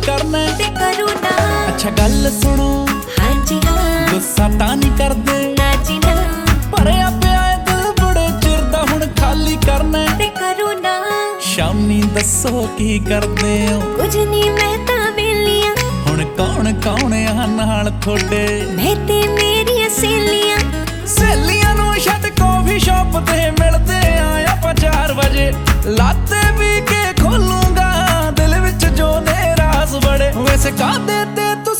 करना ते करूँ ना। अच्छा गल सुनो, हाँ जी हाँ, गुस्सा तां नहीं करदे ना जी ना, भरिया पिया ऐ दिल बड़े चिर दा हुण खाली करना ते करूँ ना। शामी दसो की करदे हो? कुछ नहीं मैं तां वेली आ। हुण कौन कौन आ नाल थोड़े? मैं ते मेरियां सहेलियां। सहेलियां नूं छड्ड कॉफी शॉप ते मिलदे आ 4 वजे लाते